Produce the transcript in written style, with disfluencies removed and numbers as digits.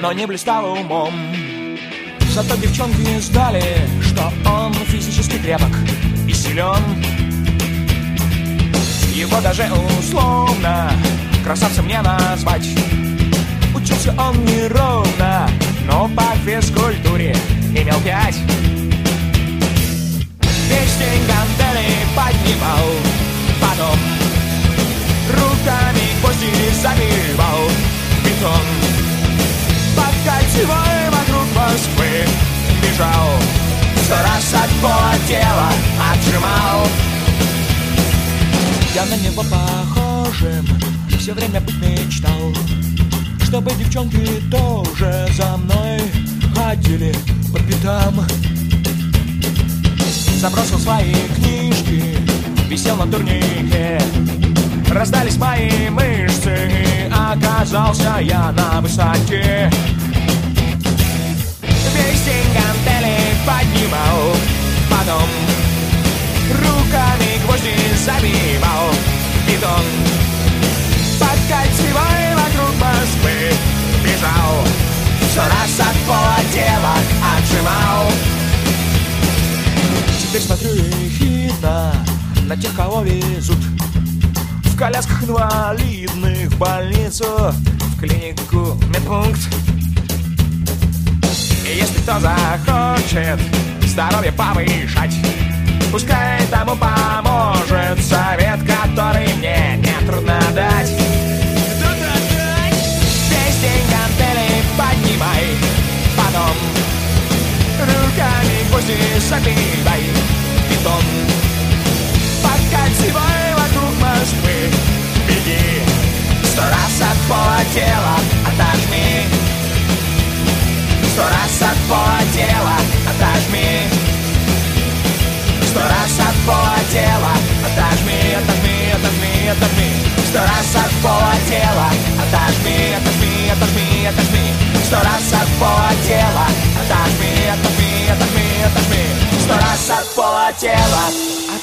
но не блистал умом. Зато девчонки знали, что он физически крепок и силен. Его даже условно красавцем не назвать. Учился он неровно, но по физкультуре имел 5. Весь день гантели поднимал, потом руками гвозди забивал в бетон. По кольцевой вокруг Москвы бежал, 100 раз от пола тело отжимал. Я на него похожим все время быть мечтал, чтобы девчонки тоже за мной ходили по пятам. Забросил свои книжки, висел на турнике. Раздались мои мышцы, и оказался я на высоте. Весь день гантели поднимал, потом руками гвозди забивал в бетон. По кольцевой вокруг Москвы бежал, 100 раз от пола тело отжимал. Теперь смотрю ехидно на тех, кого везут в колясках инвалидных в больницу, в клинику, медпункт. И если кто захочет здоровье повышать, пускай тому поможет совет, который мне нетрудно дать. Весь день гантели поднимай, потом руками гвозди забивай в бетон. По кольцевой вокруг Москвы беги, 100 раз от пола тело отожми. 100 раз от пола тело отожми. 100 раз от пола тело отожми, отожми, отожми, отожми. 100 раз от пола тело отожми, отожми, отожми, отожми. 100 раз от пола тело отожми, отожми, отожми, отожми. 100 раз от пола тело